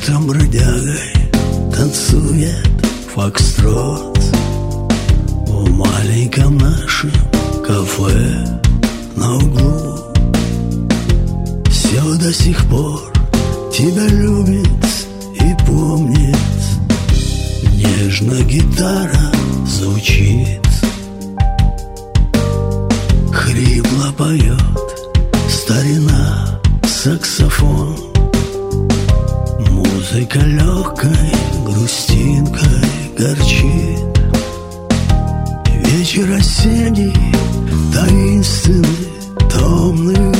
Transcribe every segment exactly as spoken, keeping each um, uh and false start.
Утром бродягой танцует фокстрот в маленьком нашем кафе на углу. Все до сих пор тебя любит и помнит. Нежно гитара звучит, хрипло поет старина саксофон. Музыка легкой грустинкой горчит. Вечер осенний, таинственный, томный.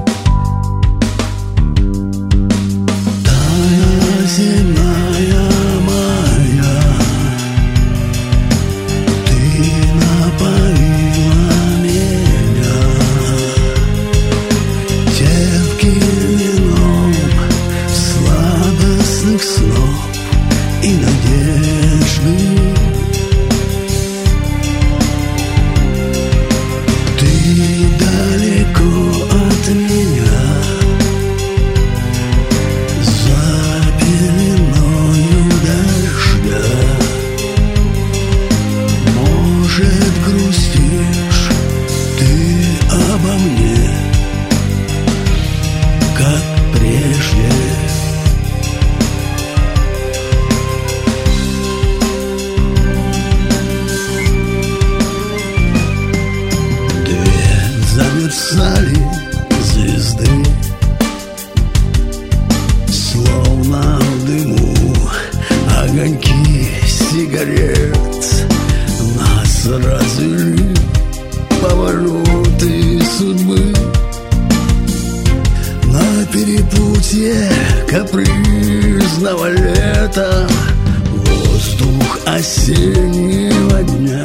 Тая земная моя, ты напоила меня терпким вином сладостных снов и надежды. Замерцали звезды, словно в дыму огоньки сигарет. Нас развели повороты судьбы. На перепутье капризного лета воздух осеннего дня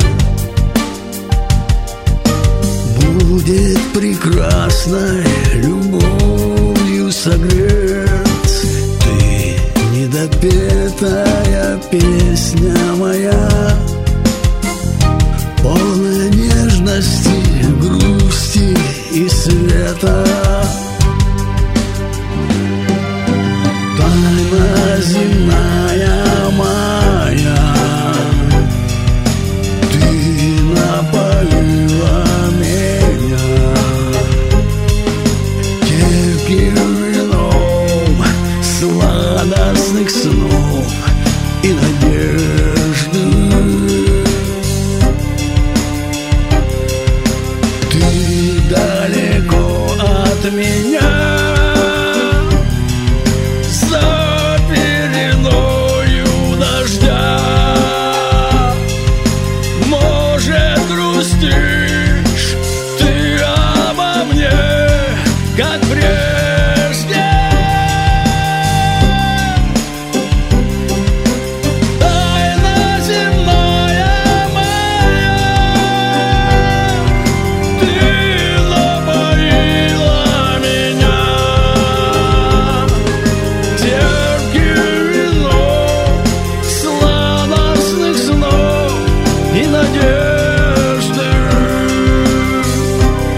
будет прекрасной любовью согрет. Ты недопетая песня моя, полная нежности, грусти и света. Тайна земная моя, ты напоила сладостных снов и надежды. Ты далеко от меня, за пеленою дождя. Может, грустишь ты обо мне, как прежде.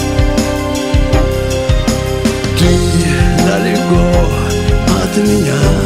Ты далеко от меня.